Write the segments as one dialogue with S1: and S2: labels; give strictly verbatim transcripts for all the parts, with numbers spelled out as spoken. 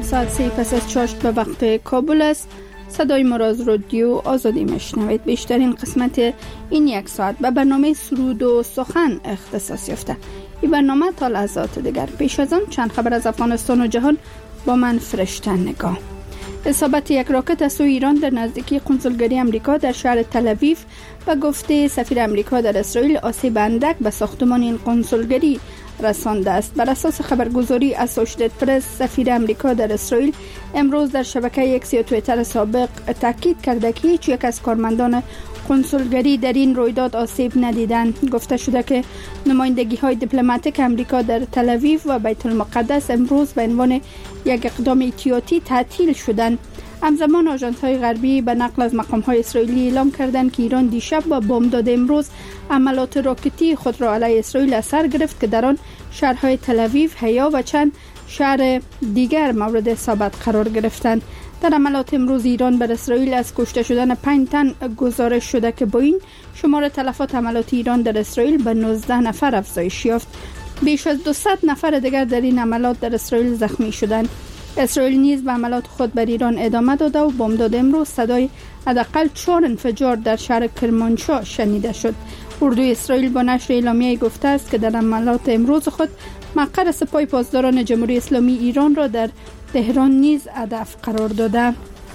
S1: ساعت سه پس از چاشت به وقت کابل است. صدای ما را از رادیو آزادی میشنوید. بیشترین قسمت این یک ساعت به برنامه سرود و سخن اختصاص یافته. این برنامه تا لحظات دیگر. پیش از آن چند خبر از افغانستان و جهان با من فرشته نگاه. اصابت یک راکت از سوی ایران در نزدیکی قنسولگری امریکا در شهر تل‌آویو و گفته سفیر امریکا در اسرائیل آسیب اندک به ساختمان این قنسولگری رسانده است. بر اساس خبرگزاری اسوشییتد پرس، سفیر امریکا در اسرائیل امروز در شبکه اکس یا توییتر سابق تاکید کرده که هیچ یک از کارمندان قنسولگری در این رویداد آسیب ندیدند. گفته شده که نمایندگی های دیپلماتیک امریکا در تل‌آویو و بیت المقدس امروز به عنوان یک اقدام احتیاطی تعطیل شدند. همزمان آژانس های غربی به نقل از مقام های اسرائیلی اعلام کردند که ایران دیشب با بمبداد امروز عملات راکتی خود را علیه اسرائیل از سر گرفت که در آن شهرهای تل‌آویو، حیا و چند شهر دیگر مورد اصابت قرار گرفتند. در عملات امروز ایران بر اسرائیل از کشته شدن پنج تن گزارش شده که با این شمار تلفات عملات ایران در اسرائیل به نوزده نفر افزایش یافت. بیش از دویست نفر دیگر در این عملات در اسرائیل زخمی شدند. اسرائیل نیز به عملات خود بر ایران ادامه داده و بمبداد امروز صدای حداقل چهار انفجار در شهر کرمانشاه شنیده شد. اردوی اسرائیل با نشر اعلامیه‌ای گفته است که در عملات امروز خود مقر سپاه پاسداران جمهوری اسلامی ایران را در تهران نیز هدف قرار داده.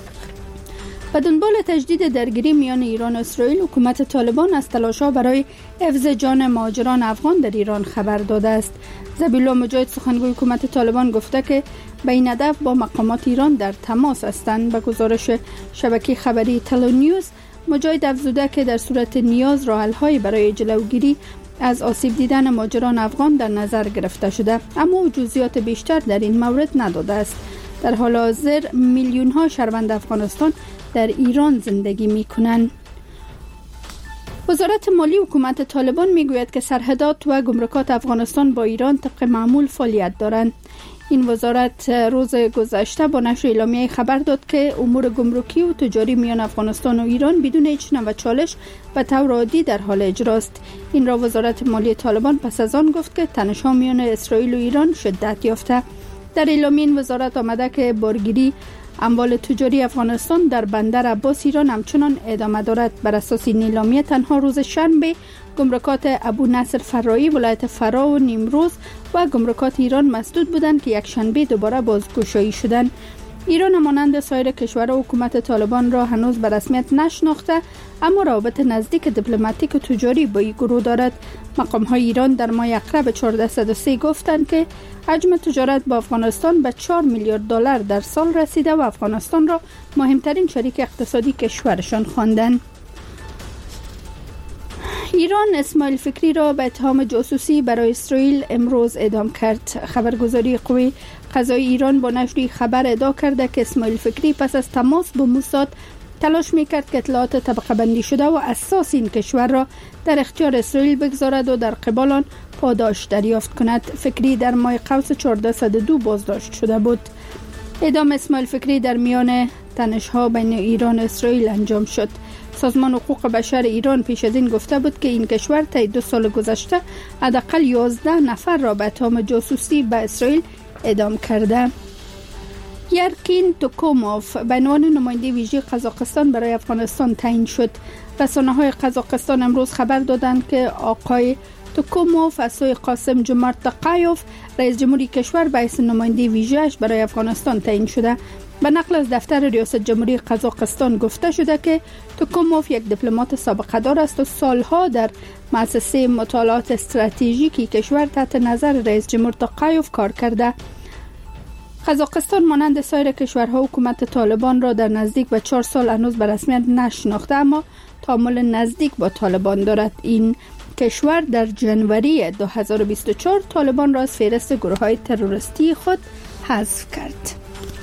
S1: به دنبال تجدید درگیری میان ایران و اسرائیل، حکومت طالبان از تلاش‌ها برای حفظ جان مهاجران افغان در ایران خبر داده است. ذبیحالله مجاهد سخنگوی حکومت طالبان گفته که به این هدف با مقامات ایران در تماس هستند. به گزارش شبکه خبری تلونیوز، مجاهد افزوده که در صورت نیاز راه‌حل‌هایی برای جلوگیری از آسیب دیدن مهاجران افغان در نظر گرفته شده، اما جزئیات بیشتر در این مورد نداده است. در حال حاضر میلیون ها شهروند افغانستان در ایران زندگی می کنند. وزارت مالی حکومت طالبان می گوید که سرحدات و گمرکات افغانستان با ایران طبق معمول فعالیت دارند. این وزارت روز گذشته با نشر اعلامیه خبر داد که امور گمرکی و تجاری میان افغانستان و ایران بدون هیچ نوع چالش و طور عادی در حال اجراست. این را وزارت مالی طالبان پس از آن گفت که تنش‌ها میان اسرائیل و ایران شدت یافته. در اعلامیه این وزارت آمده که بارگیری اموال تجاری افغانستان در بندر عباس ایران همچنان ادامه دارد. بر اساس این اعلامیه تنها روز شنبه گمرکات ابو نصر فرایی، ولایت فرا و نیمروز و گمرکات ایران مسدود بودند که یک شنبه دوباره بازگشایی شدند. ایران مانند سایر کشورها حکومت طالبان را هنوز به رسمیت نشناخته، اما روابط نزدیک دیپلماتیک و تجاری با این گروه دارد. مقام‌های ایران در ماه اکتبر چهارصد و سه گفتند که حجم تجارت با افغانستان به چهار میلیارد دلار در سال رسیده و افغانستان را مهمترین شریک اقتصادی کشورشان خواندند. ایران اسماعیل فکری را به اتهام جاسوسی برای اسرائیل امروز اعدام کرد. خبرگزاری قوه قضایی ایران با نشر خبر ادعا کرده که اسماعیل فکری پس از تماس با موساد تلاش میکرد که اطلاعات طبقه بندی شده و اساس این کشور را در اختیار اسرائیل بگذارد و در قبال آن پاداش دریافت کند. فکری در ماه قوس چهارصد و دو بازداشت شده بود. اعدام اسماعیل فکری در میان تنش‌ها بین ایران و اسرائیل انجام شد. سازمان حقوق بشر ایران پیش از این گفته بود که این کشور طی دو سال گذشته حداقل یازده نفر را به اتهام جاسوسی به اسرائیل اعدام کرده. یرکین توکوموف به عنوان نماینده ویژه قزاقستان برای افغانستان تعیین شد. رسانه‌های قزاقستان امروز خبر دادند که آقای توکوموف از سوی قاسم جمارت تقایف، رئیس جمهوری کشور، به حیث نماینده ویژه‌اش برای افغانستان تعیین شده. به نقل از دفتر ریاست جمهوری قزاقستان گفته شده که توکوموف یک دیپلمات سابقه دار است و سالها در مؤسسه مطالعات استراتژیکی کشور تحت نظر رئیس جمهور تقایف کار کرده. قزاقستان مانند سایر کشورها حکومت طالبان را در نزدیک به چهار سال هنوز به رسمیت نشناخته، اما تعامل نزدیک با طالبان دارد. این کشور در ژانویه دو هزار و بیست و چهار طالبان را از فهرست گروه‌های تروریستی خود حذف کرد.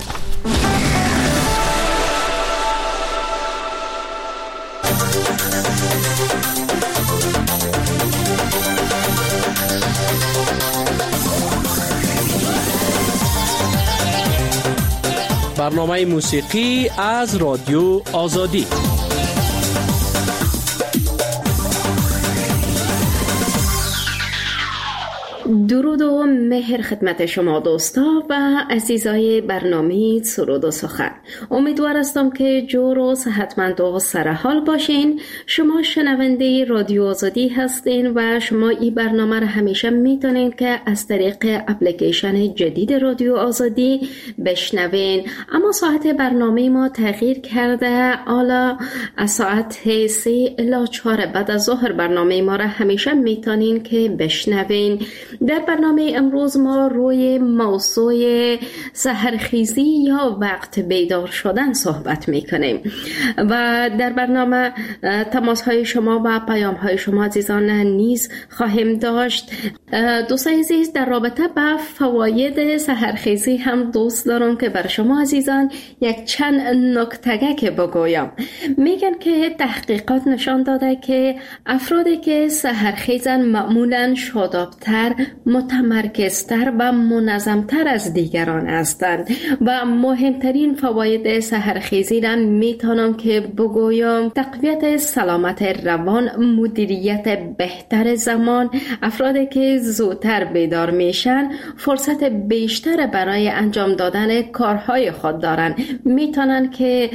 S2: برنامه موسیقی از رادیو آزادی.
S3: درود و مهر خدمت شما دوستا و عزیزای برنامه سرود و سخن. امیدوار هستم که جور و صحتمند و سرحال باشین. شما شنونده رادیو آزادی هستین و شما این برنامه را همیشه میتونین که از طریق اپلیکیشن جدید رادیو آزادی بشنوین. اما ساعت برنامه ما تغییر کرده. حالا از ساعت سه الی چهار بعد از ظهر برنامه ما را همیشه میتونین که بشنوین. در برنامه امروز ما روی موضوع سحرخیزی یا وقت بیدار شدن صحبت میکنیم و در برنامه تماس های شما و پیام های شما عزیزان نیز خواهیم داشت. دوستان عزیز، در رابطه با فواید سحرخیزی هم دوست دارم که بر شما عزیزان یک چند نکته که بگویم. میگن که تحقیقات نشان داده که افرادی که سحرخیزن معمولا شادابتر، متمرکزتر و منظمتر از دیگران هستند و مهمترین فواید سحرخیزی را میتونم که بگویم تقویت سلامت روان، مدیریت بهتر زمان. افرادی که زودتر بیدار میشن فرصت بیشتر برای انجام دادن کارهای خود دارن، میتونن که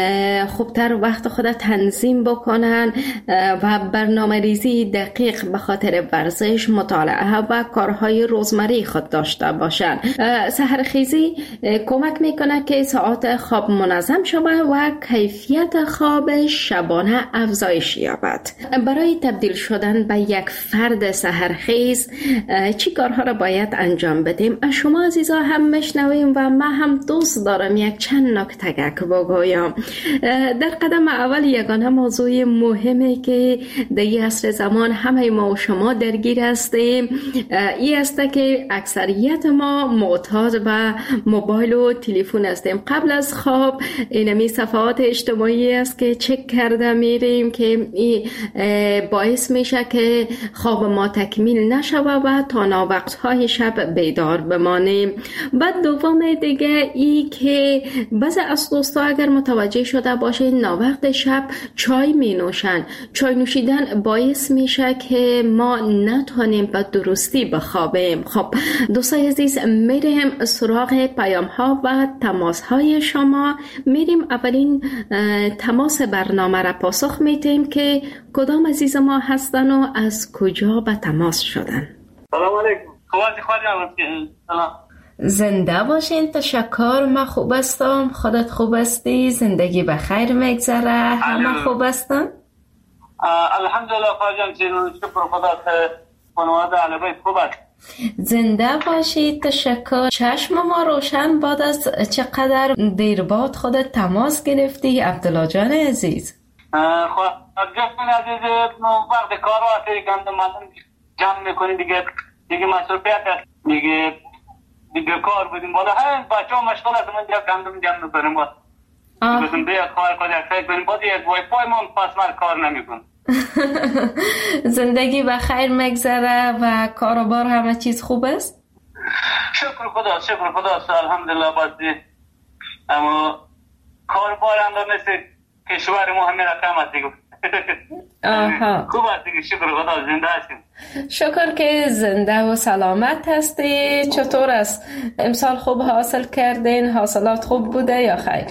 S3: خوبتر وقت خود تنظیم بکنن و برنامه ریزی دقیق به خاطر ورزش، مطالعه و کارهای روزمره خود داشته باشند. سحرخیزی کمک میکنه که ساعات خواب منظم شود و کیفیت خواب شبانه افزایش یابد. برای تبدیل شدن به یک فرد سحرخیز چی کارها را باید انجام بدیم؟ از شما عزیزا هم میشنویم و من هم دوست دارم یک چند نکته که بگویم. در قدم اول یگانه موضوع مهمی که در این عصر زمان همه ما و شما درگیر هستیم این است که اکثریت ما معتاد به موبایل و تلفن هستیم. قبل از خواب اینمی صفحات اجتماعی است که چک کرده میریم که این باعث میشه که خواب ما تکمیل نشود و تا ناوقت‌های شب بیدار بمانیم. بعد دوم دیگه ای که بعضی از دوستا اگر متوجه شده باشه ناوقت شب چای می نوشن. چای نوشیدن باعث میشه که ما نتونیم به درستی بخوابیم. خب دوستای عزیز، میریم سراغ پیام ها و تماس های شما. میریم اولین تماس برنامه را پاسخ میدیم که کدام عزیز ما هستن و از کجا به تماس شدن.
S4: سلام علیکم. خوبی؟ سلام.
S3: زنده باشین. تشکر. من خوب هستم. خودت خوب هستی؟ زندگی به خیر میگذره؟ همه خوب هستن؟
S4: الحمدلله خواهجان. شکر خدا که خانواده علیه خوب است.
S3: زنده باشید. تشکر. چشم ما روشن باد. از چقدر دیر بعد خودت تماس گرفتی عبدالله جان عزیز؟
S4: خواهجان عزیز، وقت کار هستی گندم جمع میکنی دیگه دیگه مصروفیت هست دیگه دیگه کار بودیم بالا همین بچه ها مشغول هستم من جب گندم جمع میکنیم باید بسیم بیاد خواهر خود یک سایت کنیم باید یک وای فای ما پس من کار نمیکن.
S3: زندگی به خیر مگذره و کاروبار همه چیز خوب است؟
S4: شکر خدا شکر خدا الحمدلله. بازی اما کاروبار هم در مثل کشور ما همین رقم هست دیگه.
S3: آها.
S4: خوب است دیگه. شکر خدا زنده هستیم.
S3: شکر که زنده و سلامت هستی. چطور است؟ امسال خوب حاصل کردین؟ حاصلات خوب بوده یا خیر؟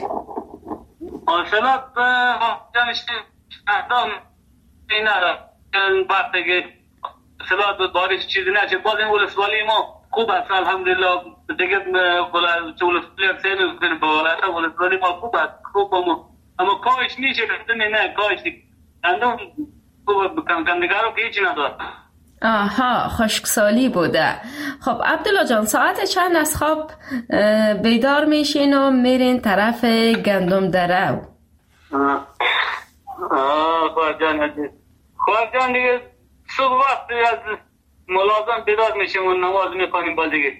S4: حاصلات جانشتی اندام این ندارم وقتی که حاصلات بود بارش چیزی نشه. باز این ولسوالی ما خوب است الحمدلله دیگه. ولسوالی هم سیل کنیم به ولایت ولسوالی ما خوب است خوب ما. اما کاش نیشه بستنی نه کاش اندام خوب کندگارو که هیچی ندارد.
S3: آها، خشکسالی بوده. خب عبدالله جان، ساعت چند از خواب بیدار میشین و میرین طرف گندم دره؟
S4: آه آه خواه جان عزیز. خواه جان دیگه صبح وقتی از ملازم بیدار میشیم و نماز میخوانیم با دیگه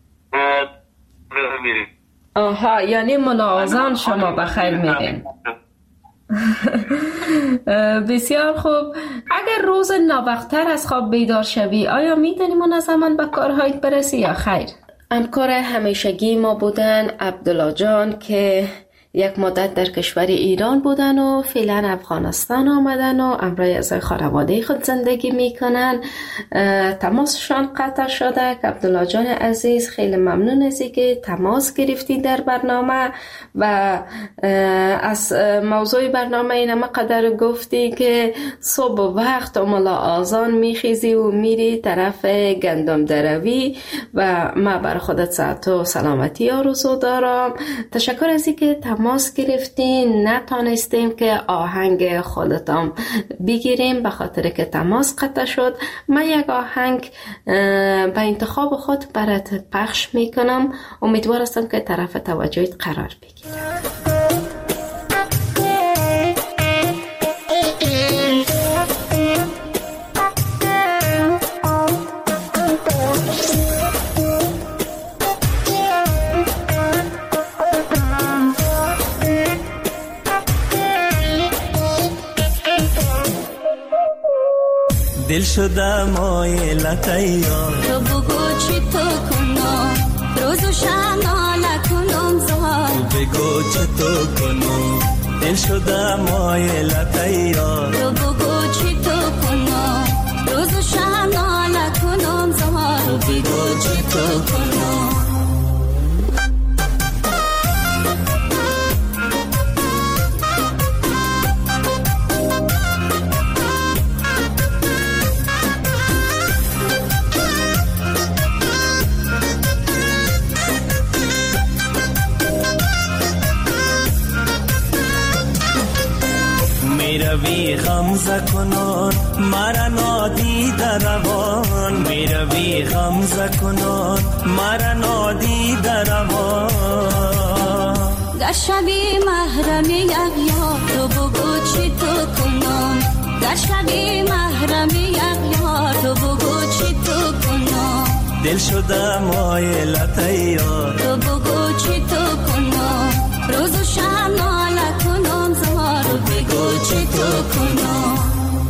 S4: میریم.
S3: آها، یعنی ملاحظان شما بخیر میرین. بسیار خوب. اگر روز ناوقتر از خواب بیدار شوی آیا میتونی منظما به کارهایت برسی یا خیر؟ همکار همیشگی ما بودن عبدالله جان که یک مدت در کشور ایران بودن و فعلا افغانستان آمدن و امروز از خانواده خود زندگی میکنن. تماسشان قطع شده. عبدالله جان عزیز خیلی ممنون از اینکه تماس گرفتی در برنامه و از موضوع برنامه اینم قدر گفتی که صبح وقت ملا آذان میخیزی و میری طرف گندم دروی و ما بر خودت صحت و سلامتی آرزو دارم. تشکر از اینکه تماس گرفتین. نتانستیم که آهنگ خودتان بگیریم به خاطر که تماس قطع شد. من یک آهنگ به انتخاب خود برات پخش میکنم. امیدوار هستم که طرف توجهت قرار بگیره.
S5: دل شده مایلت یار
S6: تو بگو چی تو کنم روز و شب ناله کنم زار
S5: تو بگو چی تو کنم دل شده مایلت یار
S6: تو بگو چی تو کنم روز و شب ناله کنم زار
S5: تو بگو چی تو کنم میروی غمزه کنان مرا نادیده روان میروی غمزه کنان مرا نادیده روان
S6: در شبی محرمی اغیار تو بگو چی تو کنم در شبی محرمی اغیار تو بگو چی تو کنم
S5: دل شده مایلت یار
S6: تو بگو چی تو کنم روز و شب ناله کنم زار تو بگو چی تو کنم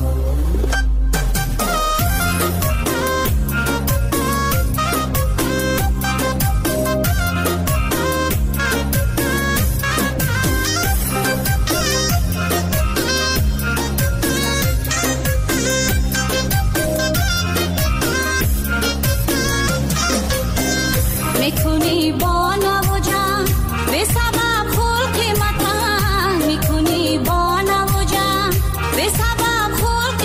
S6: میکنی با نوجان به سبب خول قیمتان میکنی با نوجان به سبب خول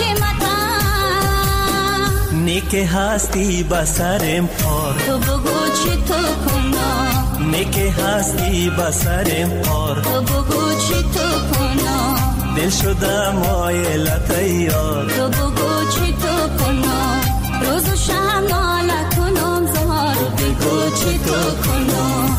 S6: قیمتان
S5: نیک هستی بسرم پار
S6: تو بگو چی تو کنم
S5: نیک هستی بسرم پار
S6: تو بگو چی تو کنم
S5: دل شده مایلت یار
S6: تو بگو چی تو کنم روز و شب ناله کنم زار تو بگو چی تو کنم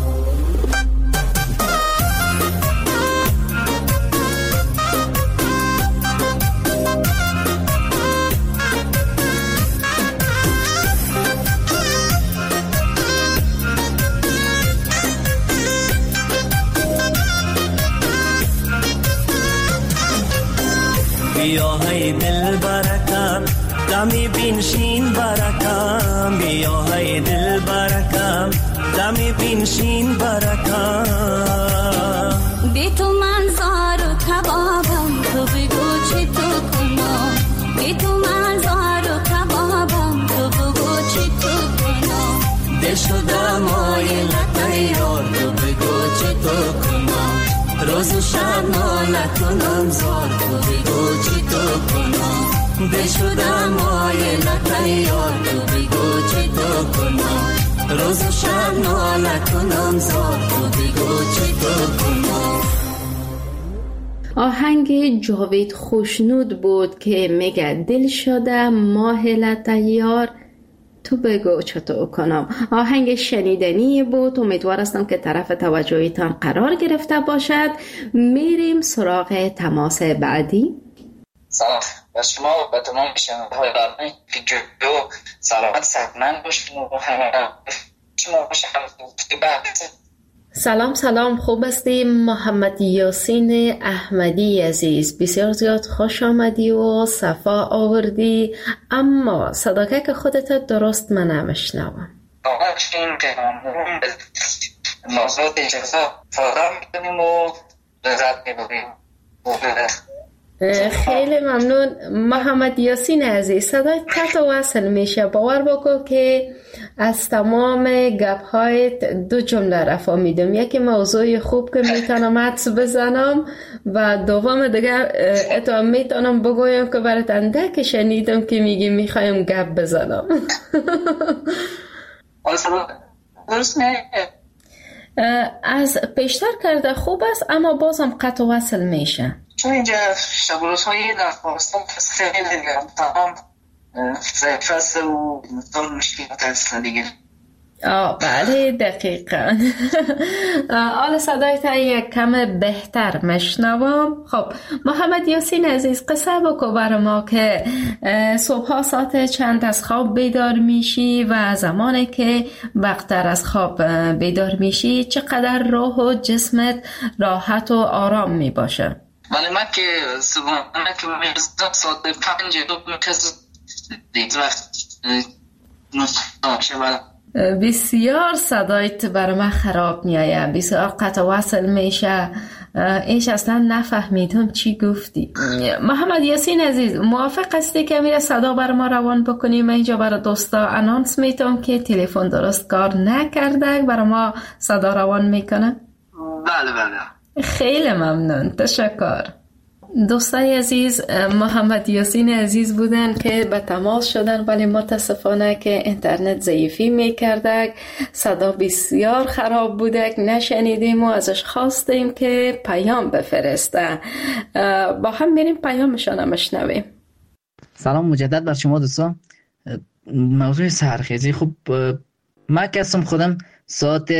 S5: بیا های دل برکم دمی بینشین برکم بیا های دل برکم دمی بینشین برکم
S6: بی تو من زار و کبابم تو بگو چی تو کنم بی تو من زار و کبابم تو بگو چی تو کنم
S5: دل شده مایلت یار تو بگو چی تو کنم روز و شب ناله کنم زار تو بگو چی تو کنم دل شده مایلت یار تو بگو چی تو کنم روز و شب ناله کنم زار تو بگو چی تو کنم.
S3: آهنگ جاوید خوشنود بود که میگه دل شده ماهلت یار تو بگو چطور کنم. آهنگ شنیدنی بود. امیدوار هستم که طرف توجهتان قرار گرفته باشد. میریم سراغ تماس بعدی.
S7: سلام به شما و به تمام شنونده های برنامه فیجو سلامت صحتمند باشید و همه شما
S3: سلام سلام خوب هستی؟ محمد یاسین احمدی عزیز بسیار زیاد خوش آمدی و صفا آوردی، اما صداکه که خودت درست من نمیشنوم.
S7: آقا چین که موضوعات اجزا فارغ میکنیم و لذت میبریم.
S3: خیلی ممنون محمد یاسین عزیز. صدای قطع وصل میشه. باور بکن که از تمام گپ هایت دو جمله رفا میدم. یکی موضوع خوب که میتونم حدس بزنم و دوم دیگه اتو میتونم بگویم که برات اندک شنیدم که میگی میخوایم گپ بزنم.
S7: درست نه
S3: از پیشتر کرده خوب است اما بازم قطع وصل میشه.
S7: چون اینجا شب و روزهایی در پاکستان خیلی دیگه تمام ضعیف و دار مشکلات هستن دیگه.
S3: آه بله دقیقا. حالا صدایت یک کم بهتر مشنوم. خب محمد یاسین عزیز قصه بکو بر ما که صبح ساعت چند از خواب بیدار میشی و زمانی که وقتر از خواب بیدار میشی چقدر روح و جسمت راحت و آرام میباشه؟
S7: ولی من که صبح که میرزم ساعت پنج دو میکز دیت وقت نوشته بله.
S3: بسیار صدایت بر من خراب میایه، بسیار قطع وصل میشه. ایش اصلا نفهمیدم چی گفتی. محمد یاسین عزیز موافق هستی که میره صدا بر ما روان بکنیم؟ اینجا برای دوستا انانس میتونم که تلفن درست کار نکرده، برای ما صدا روان میکنه؟
S7: بله بله.
S3: خیلی ممنون، تشکر. دوستای عزیز محمد یاسین عزیز بودن که به تماس شدن ولی متاسفانه که اینترنت ضعیفی میکرده، صدا بسیار خراب بوده، نشنیدیم و ازش خواستیم که پیام بفرسته. با هم میریم پیامشان هم بشنویم.
S8: سلام مجدد بر شما دوستان. موضوع سحرخیزی، خب من کسم خودم ساعت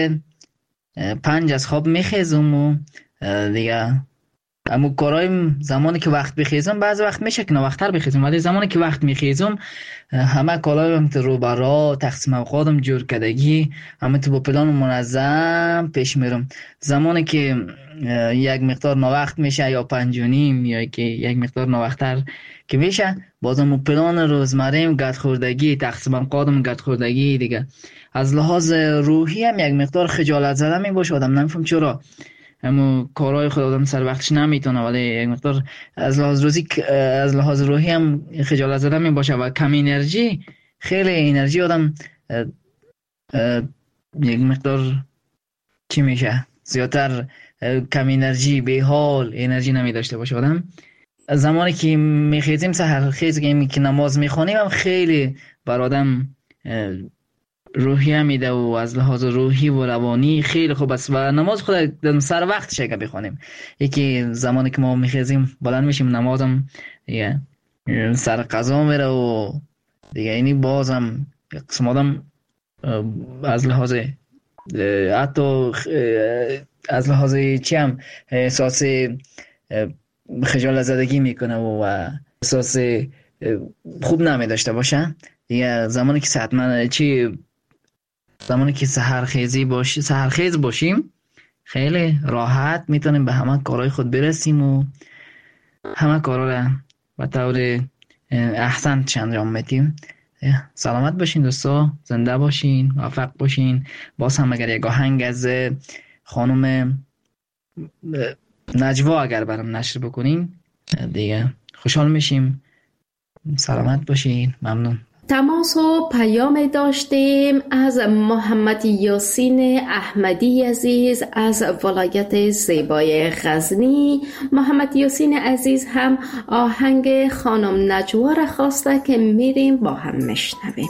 S8: پنج از خواب میخیزم و دیگه اما کارایم زمانی که وقت بخیزم بعضی وقت میشه که وقتر بخیزم، ولی زمانی که وقت میخیزم همه کارایم رو برا تقسیم اوقاتم جور کردگی همه تو با پلان منظم پیش میرم. زمانی که یک مقدار نوقت میشه یا پنج و نیم یا که یک مقدار نوقتر که میشه بازم پلان روزمریم گد خوردگی تقسیم اوقاتم گد خوردگی دیگه از لحاظ روحی هم یک مقدار خجالت زده می باشه. آدم نمیفهم چرا اما کارهای خود آدم سر وقتش نمیتونه، ولی یک مقدار از لحاظ روزی از لحاظ روحی هم خجالت زده می باشه و کم انرژی، خیلی انرژی آدم اه اه یک مقدار چی میشه زیادتر کم انرژی به حال انرژی نمی داشته باشه آدم. زمانی که میخیزیم سحر خیز که نماز میخونیم هم خیلی بر آدم روحی هم میده و از لحاظ روحی و روانی خیلی خوب است و نماز خود سر وقت شکر بخونیم. یکی زمانی که ما میخیزیم بلند میشیم نمازم دیگه سر قضا میره و دیگه اینی بازم قسم آدم از لحاظ حتی از لحاظ چی هم احساس خجالت زدگی میکنه و احساس خوب نمیداشته باشه دیگه. زمانی که حتما چی زمانی که سحرخیزی باشی سحرخیز باشیم خیلی راحت میتونیم به همه کارهای خود برسیم و همه کارها را به طور احسن انجام میدیم. سلامت باشین دوستا، زنده باشین، موفق باشین. باز هم اگر یک آهنگ از خانم نجوا اگر برام نشر بکنین دیگه خوشحال میشیم. سلامت باشین، ممنون.
S3: تماس و پیام داشتیم از محمد یاسین احمدی عزیز از ولایت زیبای غزنی. محمد یاسین عزیز هم آهنگ خانم نجوا را خواسته که میریم با هم مشنویم.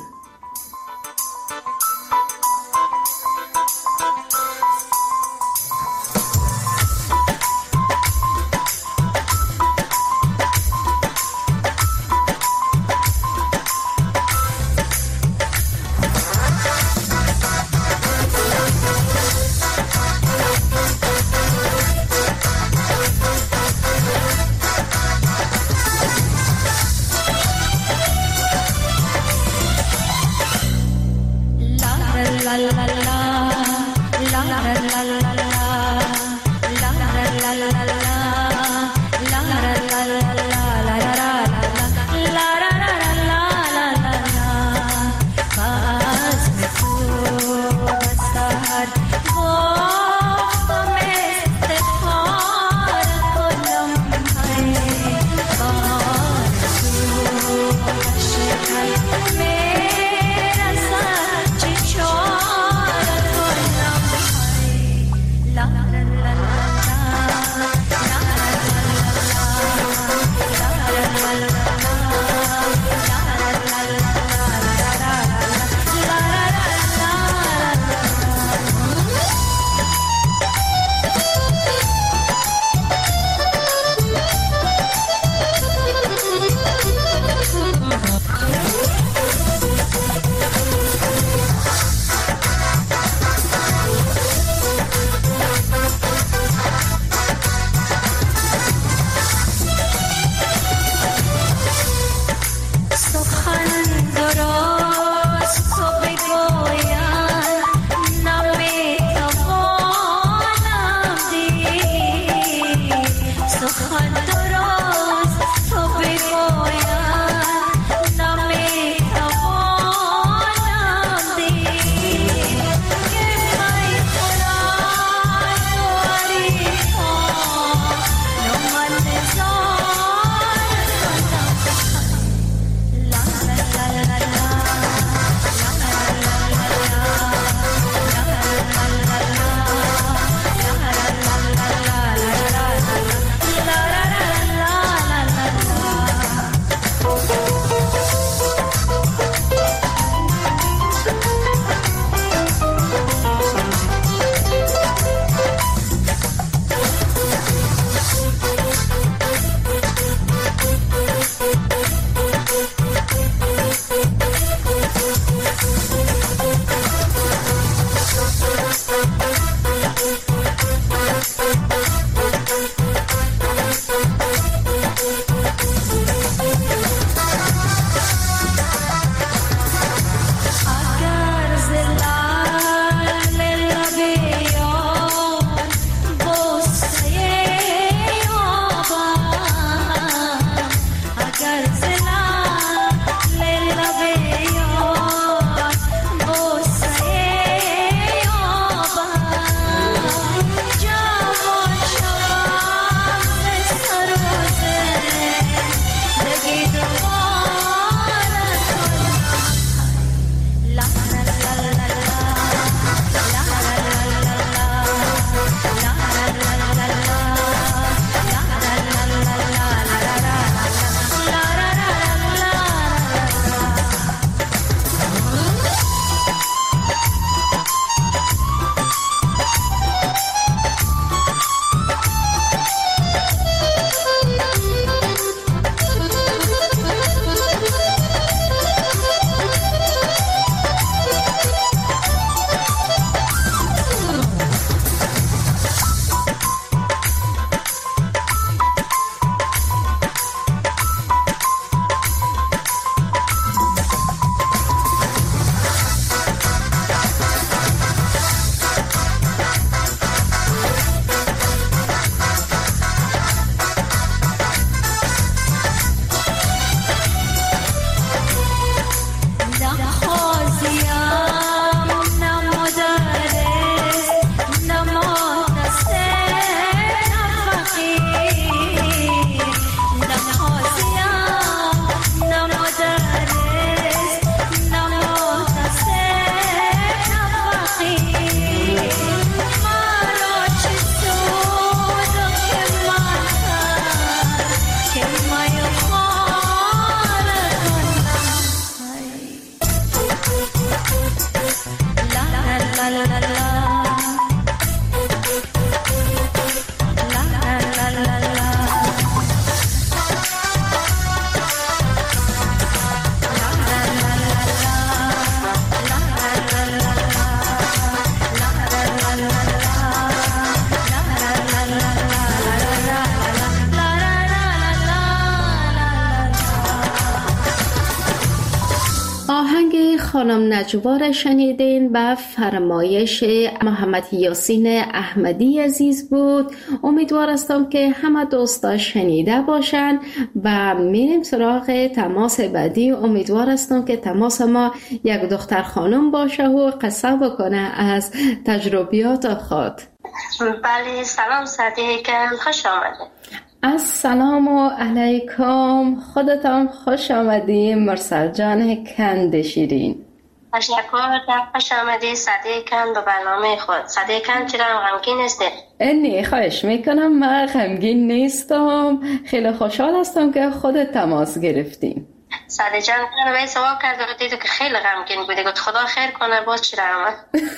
S3: خانم نجوا را شنیدین به فرمایش محمد یاسین احمدی عزیز بود. امیدوار هستم که همه دوستا شنیده باشن و میریم سراغ تماس بعدی. امیدوار هستم که تماس ما یک دختر خانم باشه و قصه بکنه از تجربیات خود.
S9: بله سلام صدیقم، خوش آمده.
S3: السلام علیکم، خودتان خوش آمدی مرسل جان کند شیرین.
S9: تشکر، خوش آمدی صدیقم به برنامه خود. صدیقم چرا غمگین هستی؟
S3: نه خواهش میکنم، من غمگین نیستم، خیلی خوشحال هستم که خودت تماس گرفتیم.
S9: صدیق جان من به سوال کرده و دیدو که خیلی غمگین بودی، گفت خدا خیر کنه باز چرا آمد؟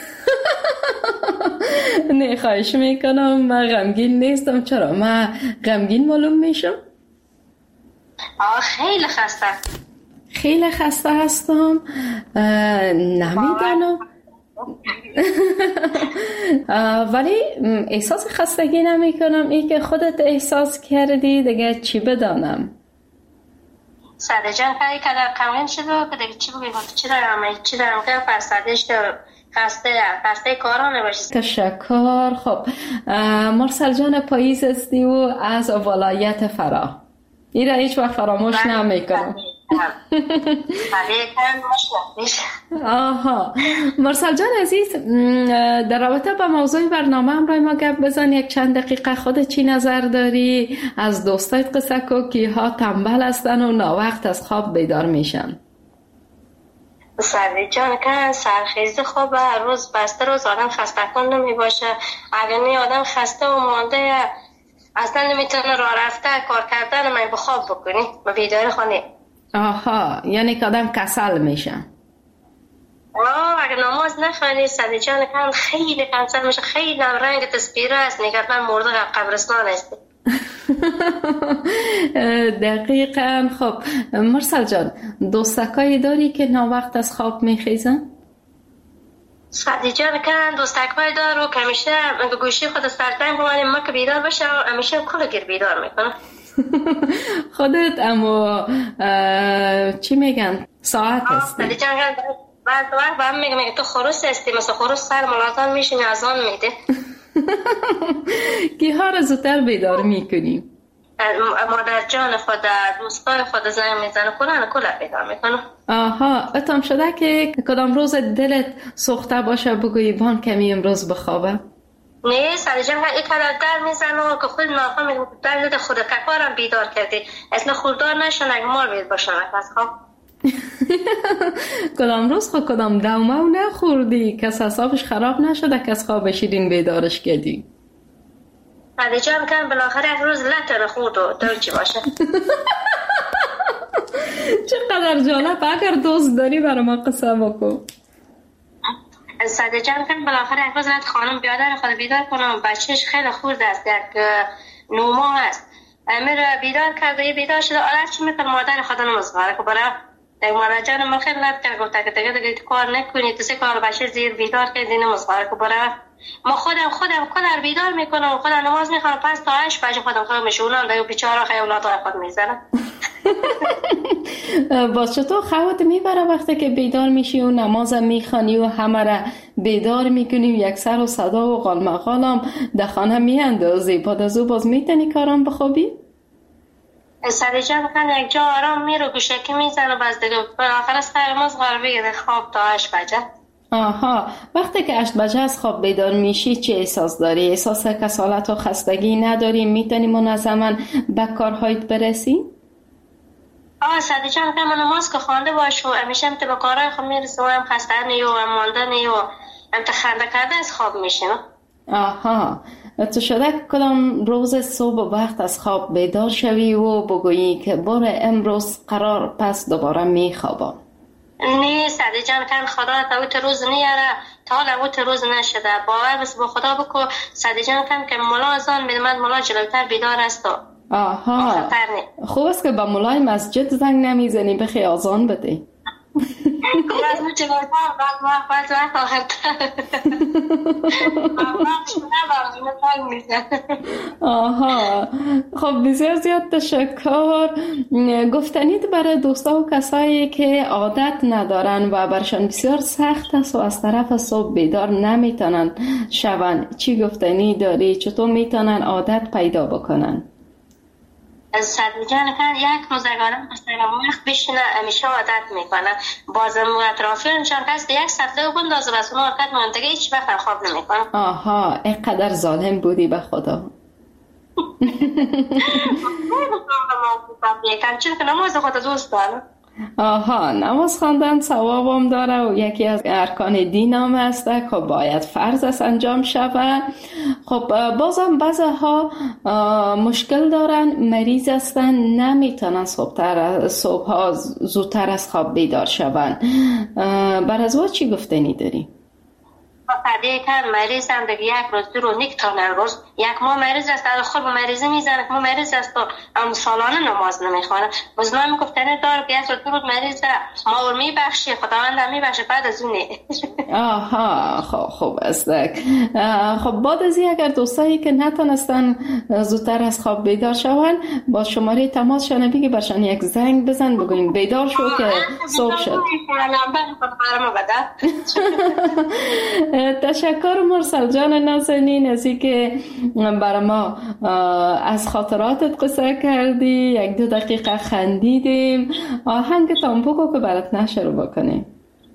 S3: نه خواهش میکنم، من غمگین نیستم. چرا من غمگین معلوم میشم؟
S9: آه خیلی خسته
S3: خیلی خسته هستم. نمیدانم ولی احساس خستگی نمی کنم. این که خودت احساس کردی دیگه چی بدانم؟
S9: صدیق جان خیلی کدر غمگین شده که دیگه چی بگی؟ گفت چرا آمد؟ چرا آمد؟ فرستادش خسته خسته کارانه باشی.
S3: تشکر. خب مرسل جان پاییز هستی و از ولایت فرا، این را هیچ وقت فراموش نمیکنم. آها مرسل جان عزیز، در رابطه با موضوع برنامه همراه ما گپ بزن. یک چند دقیقه خودت چی نظر داری از دوستایت قصه کو که ها تنبل هستن و ناوقت از خواب بیدار میشن؟
S9: صدیق جان که سرخیزی خوبه، روز بسته روز آدم خسته کن نمی باشه. اگر نه آدم خسته و مانده اصلا نمیتونه راه رفته کار کردن من بخواب بکنی و بیدار خانه.
S3: آها یعنی که آدم کسل میشه.
S9: آه اگر نماز نخوانی صدیق جان که خیلی کسل میشه. خیلی رنگ تسبیره است، نگرد من مرده قبرستان است.
S3: دقیقاً. خب مرسل جان دوستکایی داری که ناوقت از خواب میخیزن؟
S9: صدیق جان که دوستکایی دارو که همیشه به گوشی خود سرزنگ بمانیم ما که بیدار بشه و همیشه کل گیر بیدار میکنه.
S3: خودت اما چی میگن ساعت هستی؟
S9: صدیق جان که بعد وقت به هم میگه میگه تو خروس هستی، مثل خروس سر ملازم میشین ازان میده.
S3: که ها را زودتر بیدار میکنیم؟
S9: مادر جان خود دوستای خود زنگ میزنه کنن کل بیدار میکنه.
S3: آها اتام شده که کدام روز دلت سوخته باشه بگویی بان کمی امروز بخوابه؟
S9: نه صدیق جان این کدر در میزنه که خود ناخوا میگه در دل خود ککارم بیدار کردی اصلا خوردار نشن اگه مال بید باشن از خواب.
S3: کدام روز خود کدام دومه و نخوردی کس حسابش خراب نشده که از خواب شیرین بیدارش کردی؟
S9: صدیق جان کن بالاخره یک روز لطر خورد و دور چی باشه.
S3: چقدر جالب، اگر دوست داری برای ما قصه بکن.
S9: صدیق جان کن بالاخره یک روز لط خانم بیادر خود بیدار کنم، بچهش خیلی خورد است، یک نوما است. امیر بیدار کرده بیدار شده آره چی میکنه مادر خود نمزغاره که برای مادر جان من خیلی لط کرد گفته که دیگه دیگه کار نکنی تو سه کار بچه زیر بیدار کردی نمزغاره که برای ما خودم خودم کلر بیدار میکنم خودم نماز میخوام پس تا هشت بجه خودم خودم میشونم دیگه بیچاره خیلی اولادای خود میزنم.
S3: باز چطور خوات میبره وقتی که بیدار میشی و نماز میخوانی و همه را بیدار میکنی و یک سر و صدا و قال مقالم در خانه میاندازی بعد از او باز میتونی کارم بخوابی؟
S9: صدیق جان کن یک جا آرام میرو گوشکی میزنه باز دیگه بالاخره سر ماز غربی خواب تا هشت بجه.
S3: آها وقتی که هشت بجه از خواب بیدار میشی چه احساس داری؟ احساس کسالت و خستگی نداری؟ میتونی منظما به کارهایت برسی؟
S9: آه صدیق جان که من نماز که خوانده باش و همیشه امت به کارهای خود میرسه و هم خسته نی و هم مانده نی و امت خنده کرده از خواب میشی.
S3: آها تو شده کدام روز صبح وقت از خواب بیدار شوی و بگویی که بار امروز قرار پس دوباره میخوابم؟
S9: نه صدیق جان کن خدا تاویت روز نیاره تا حالا بود روز نشده. باور بس با خدا بکو صدی جان کم که ملا از آن میدمد ملا جلوتر بیدار است.
S10: آها خوب است که با ملای مسجد زنگ نمیزنی بخی آزان بده.
S9: خوب از مو جلوتر بعد وقت بعد وقت آخرتر
S10: آها خب بسیار زیاد تشکر. گفتنی برای دوستا و کسایی که عادت ندارن و برشان بسیار سخت است و از طرف صبح بیدار نمیتونن شون، چی گفتنی داری؟ چطور میتونن عادت پیدا بکنن؟
S9: از صدی جان کن یک روزگارم مثلا وقت بشینه همیشه عادت میکنه. بازم و اطرافیانشان کسی یک سطله و بندازه بس اون حرکت منطقه هیچ وقت خواب نمیکنه.
S10: آها اینقدر ظالم بودی به خدا.
S9: چون که نماز خود دوست دارم.
S10: آها نماز خواندن ثواب هم داره و یکی از ارکان دین هم است. خب باید فرض است انجام شود. خب بازم بعضی ها مشکل دارن، مریض هستن، نمیتونن صبح صبح ها زودتر از خواب بیدار شون. بر از وا چی گفتنی داری؟
S9: فقطی که مریض هم دیگه یک روز دو رو نکتانن روز یک ماه مریض است از خود مریضی میزنه که ما مریض است و هم سالانه نماز نمیخوانه. بزنه هم گفتنی داره که یک روز دو روز مریض ما رو میبخشی خداوند هم میبخشه بعد از اونه.
S10: آها خب خوب است. خب بعد از این اگر دوستایی که نتونستن زودتر از خواب بیدار شون با شماره تماس شانه بگی برشان یک زنگ بزن بگوین بیدار شو که صبح شد. تشکر مرسل جان نازنین از اینکه برای ما از خاطراتت قصه کردی، یک دو دقیقه خندیدیم. آهنگ تام بگو که برات نشر بکنیم.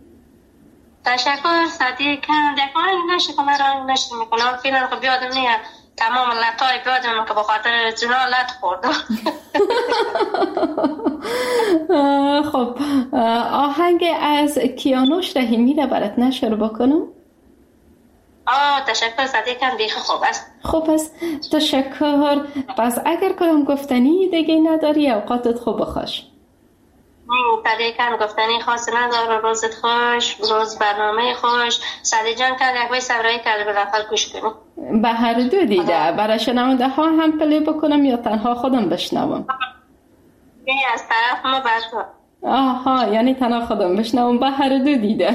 S9: تشکر صدیق کن دکان نشه که من را نشر میکنم فیلم که بیادم نیه تمام لطای بیادم که بخاطر جنا لط خوردم.
S10: خب آهنگ از کیانوش رحیمی را برات نشر بکنم.
S9: آه تشکر صدیقم بیخ خوب است.
S10: خوب است تشکر. پس اگر کدام گفتنی دیگه نداری اوقاتت خوب خوش.
S9: صدیقم گفتنی خاص نداره. روزت خوش، روز برنامه خوش. صدیق جان که یک بای سبرایی کرده بلافل گوش کنیم.
S10: به هر دو دیده برای شنونده ها هم پلی بکنم یا تنها خودم بشنوم؟
S9: نه از طرف ما برد.
S10: آها یعنی تنها خودم بشنوم. به هر دو دیده.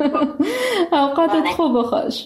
S10: اوقاتت خوب و خوش.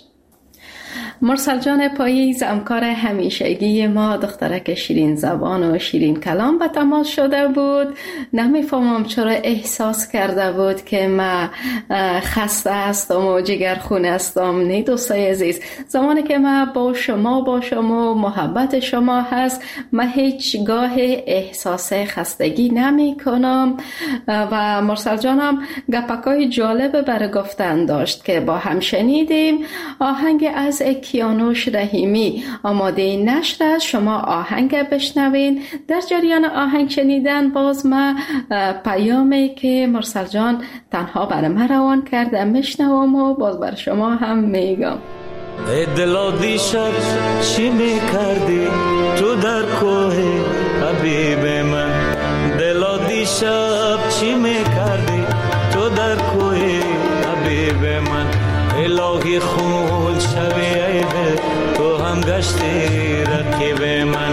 S10: مرسل جان پاییز همکار همیشگی ما، دخترک شیرین زبان و شیرین کلام به تماس شده بود. نمیفهمم چرا احساس کرده بود که من خسته هستم و جگرخون هستم. نه دوستای عزیز، زمانی که من با شما باشم و محبت شما هست من هیچ گاه احساس خستگی نمی کنم. و مرسل جانم گپکای جالب برای گفتن داشت که با هم شنیدیم. آهنگ از کیانوش رحیمی آماده نشر است. شما آهنگ بشنوین. در جریان آهنگ شنیدن باز ما پیامی که مرسل جان تنها برای من روان کرده میشنوم و باز بر شما هم میگم.
S5: ای دلا دیشب چی میکردی تو در کوه حبیب من؟ دلا دیشب چی میکردی تو در کوه حبیب من؟ الهی خون شوی ای دل تو هم گشتی رقیب من.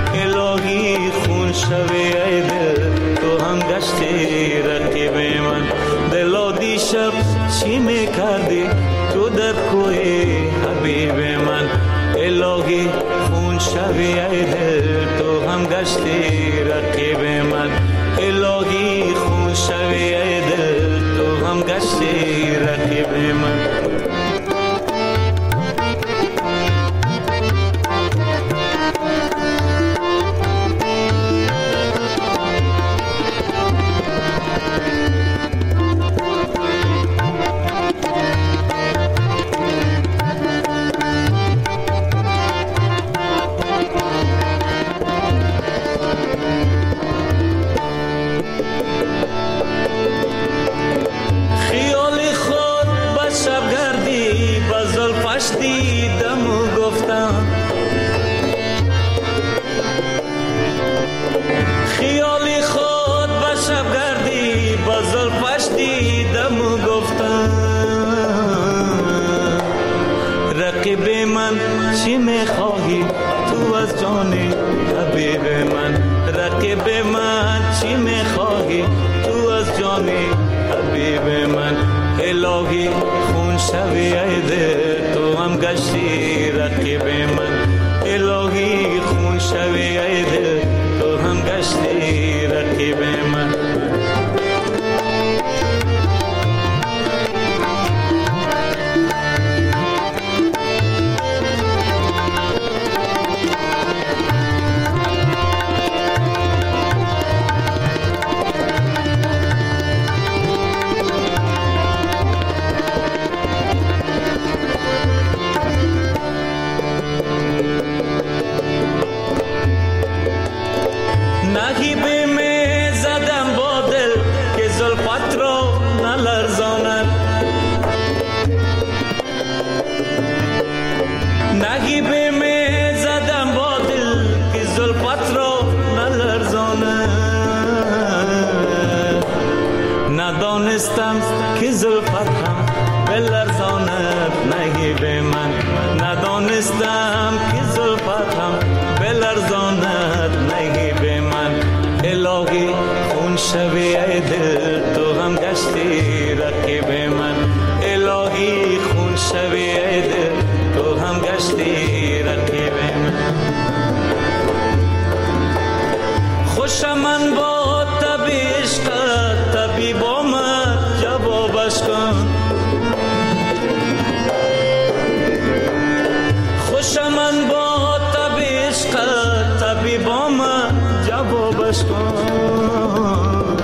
S5: الهی خون شوی ای دل تو هم گشتی رقیب من. دلا دیشب چی میکردی تو در کوه حبیب من؟ الهی خون شوی ای دل تو هم گشتی رقیب من. الهی خون شوی ای دل تو هم گشتی رقیب من. خیال خود به شب
S11: چی میخواهی تو از جان حبیب من؟ رقیب من چی میخواهی تو از جان حبیب من؟ الهی خون شوی ای دل تو هم گشتی رقیب من. الهی خون شوی ای دل تو هم گشتی رقیب من. ندانستم که زلفت هم بلرزاند نگیب من. ندانستم که زلفت هم بلرزاند نگیب من. الهی خون شوی ای دل تو هم گشتی رقیب من. الهی خون شوی ای دل تو هم گشتی رقیب من. خوشم من با طبی عشقت طبیب آمد جوابش کن. خوشم من با طبی عشقت طبیب آمد جوابش کن.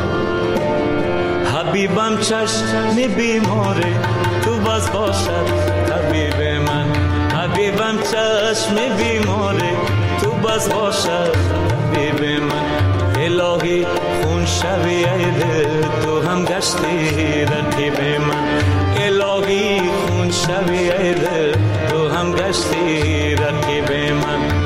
S11: حبیبم چشم بیماره تو بس باشد طبیب من. حبیبم چشم بیماره تو بس باشد طبیب من. الهی خون شوی ای دل تو هم گشتی رقیب من. الهی خون شوی ای دل تو هم گشتی رقیب من.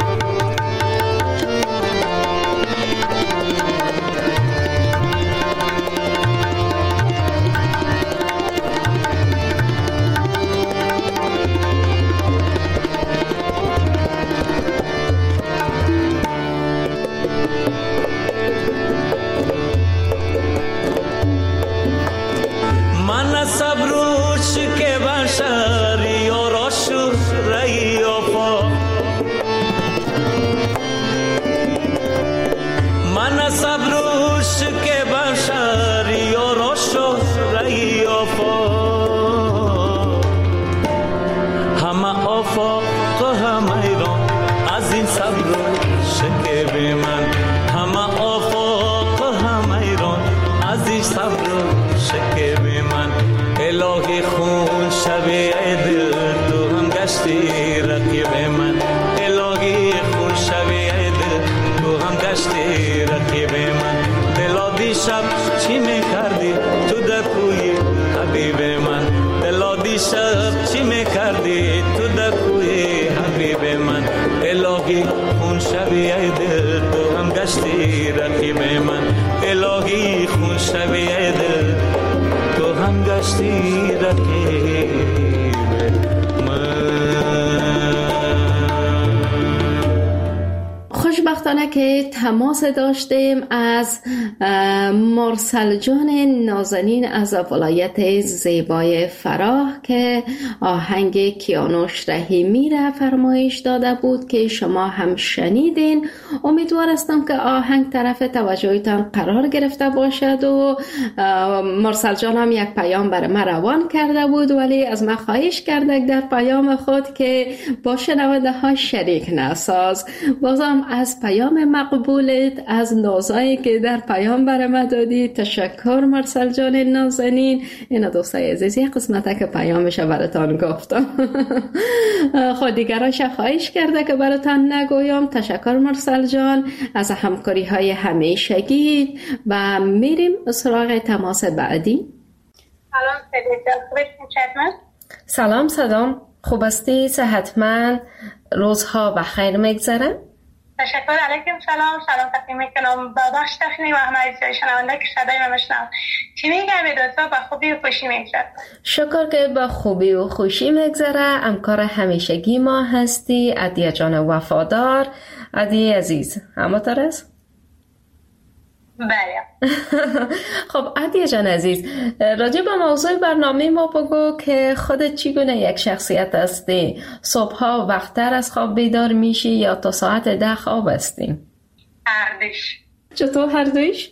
S11: الهی خون شوی ای دل تو هم گشتی رقیب من. الهی خون شوی ای دل تو هم گشتی رقیب من. دلا دیشب چی میکردی تو در کوی حبیب من؟ دلا دیشب چی میکردی تو در کوی حبیب من؟ الهی خون شوی ای دل تو هم گشتی رقیب من. الهی خون شوی ای دل تو هم گشتی رقیب
S3: خوشبختانه که تماس داشتیم از مرسل جان نازنین از ولایت زیبای فراه که آهنگ کیانوش رحیمی را فرمایش داده بود که شما هم شنیدین. امیدوار هستم که آهنگ طرف توجهتان قرار گرفته باشد و مرسل جان هم یک پیام برای ما روان کرده بود، ولی از من خواهش کرده در پیام خود که با شنونده ها شریک نساز. بازم از پیام مقبولت، از نازایی که در پیام برای ما دادی تشکر مرسل جان نازنین. اینا دوستای عزیز یک قسمته که پیامش براتان گفتم. خود دیگراش خواهش کرده که براتان نگویم. تشکر مرسل جان از همکاری های همیشگی و میریم سراغ تماس بعدی.
S9: سلام سلام
S10: سلام صدام خوب استی؟ صحتمند؟ روزها بخیر میگذره؟
S9: تشکر. علیکم سلام. سلام تقدیم میکنم با بخش تخنی و همه عزیزای شنونده که صدای من میشنوند. چی میگم ادازا با خوبی و خوشی میگذره.
S10: شکر که با خوبی و خوشی میگذره. همکار همیشگی ما هستی عدیه جان وفادار. عدیه عزیز همونطور است؟
S9: بله.
S10: خب عدیه جان عزیز، راجع به موضوع برنامه ما بگو که خودت چگونه یک شخصیت هستی؟ صبحها وقتتر از خواب بیدار میشی یا تا ساعت ده خواب هستی؟
S9: هر دوش.
S10: چطور هر دوش؟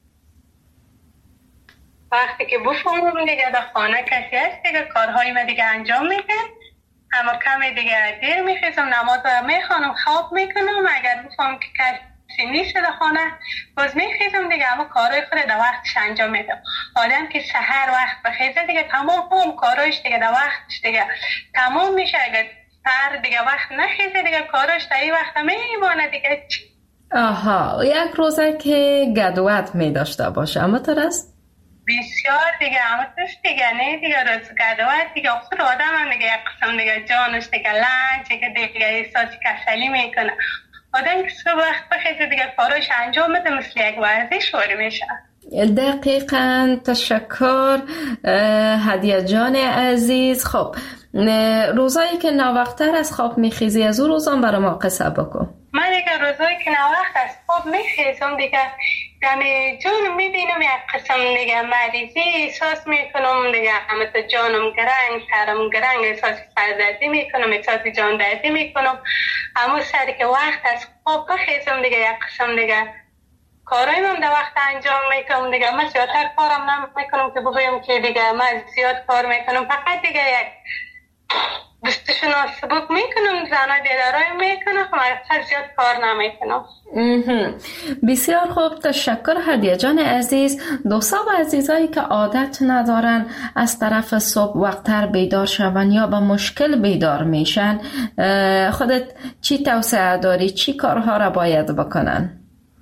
S9: وقتی که بفهمم دیگه در خانه کسی هست دیگه کارهای من دیگه انجام میدم، اما کمی دیگه دیر میخیزم نماز رو میخوانم خواب میکنم. اگر بفهمم که کسی نیست در خانه باز میخیزم دیگه، اما کارهای خود در وقتش انجام میدم. آدم که سحر وقت بخیزه دیگه تمام هم کارهایش دیگه در وقتش دیگه تمام میشه. اگر سحر دیگه وقت نخیزه دیگه کارهاش در این وقت میمانه دیگه.
S10: آها، یک روزه که گدوت میداشته باشه اما تو است؟
S9: بسیار دیگه اما توش دیگه نه دیگه روز گدوت دیگه خود آدم هم دیگه یک قسم دیگه جانش دیگه لنج دیگه دیگه احساسی کسلی میکنه. آدم که صبح وقت بخیزه دیگه کاراش انجام بده مثل یک ورزش واری میشه.
S10: دقیقاً. تشکر هدیه جان عزیز. خب روزایی که ناوقتر از خواب میخیزی از اون روزان برای ما قصه بکن.
S9: من دیگه روزایی که ناوقت از خواب میخیزم دیگه دم جانم میبینم یک قسم دیگه مریضی احساس میکنم دیگه، همه تا جانم گرنگ سرم گرنگ احساس سردردی میکنم احساس جان دردی میکنم. اما سری که وقت از خواب بخیزم دیگه یک قسم دیگه کارای من در وقت انجام میکنم دیگه. من زیادتر کارم نمیکنم که بگویم که دیگه من زیاد کار میکنم، فقط دیگه یک دستشون سبک میکنم زنای بیدارای میکنم، من زیاد کار نمیکنم.
S10: بسیار خوب، تشکر هدیه جان عزیز. دوستا و عزیزایی که عادت ندارن از طرف صبح وقتتر بیدار شون یا با مشکل بیدار میشن، خودت چی توصیه داری؟ چی کارها را باید بکنن؟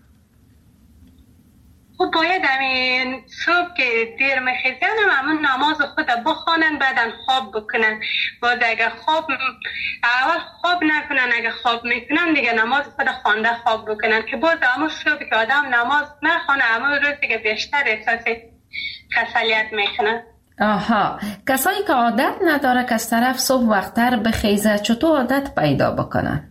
S9: خب باید همین صبح که دیر میخیزن همون نماز خود بخوانن بعدن خواب بکنن. باز اگر خواب اول خواب نکنن، اگر خواب میکنن دیگه نماز خود خوانده خواب بکنن که باز همون صبح که آدم نماز نخوانه همون روز دیگه بیشتر احساس کسلیت میکنن.
S10: آها، کسایی که عادت نداره که از طرف صبح وقتتر بخیزه چطور عادت پیدا بکنن؟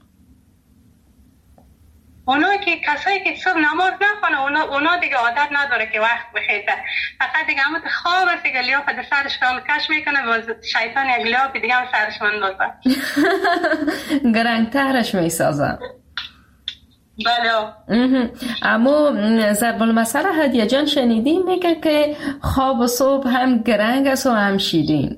S9: اونا که کسایی که صبح نماز نخونه اونا, اونا دیگه عادت نداره که وقت بخیزه، فقط دیگه همون خواب است دیگه لیاف در سرش کش میکنه و شیطان یک لیاف دیگه هم سرش مندازه
S10: گرنگترش میسازن.
S9: بله.
S10: اما ضرب المثل هدیه جان شنیدیم میگه که خواب صبح هم گرنگ است و هم شیرین.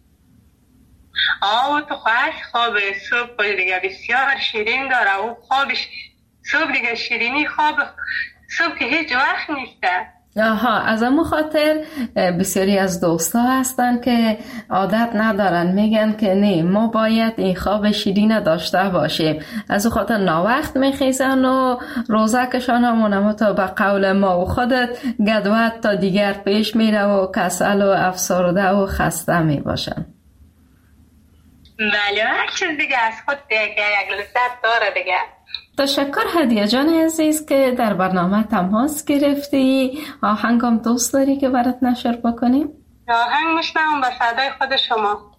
S9: آه تو خواهش خواب صبح دیگه بسیار شیرین داره و خوابش صبح دیگه شیرینی خواب صبح که هیچ وقت نیسته.
S10: آها، از همون خاطر بسیاری از دوستا هستن که عادت ندارن، میگن که نه ما باید این خواب شیرین داشته باشیم، از اون خاطر ناوقت میخیزن و روزکشان همون تا به قول ما و خودت گدوت تا دیگر پیش میره و کسل و افسرده و خسته میباشن.
S9: بله، هر چیز دیگه از خود دیگه یک لذت داره دیگه.
S10: تشکر هدیه جان عزیز که در برنامه تماس گرفتی. آهنگم دوست داری که برات نشر بکنیم؟
S9: آهنگ میشنم با صدای خود شما.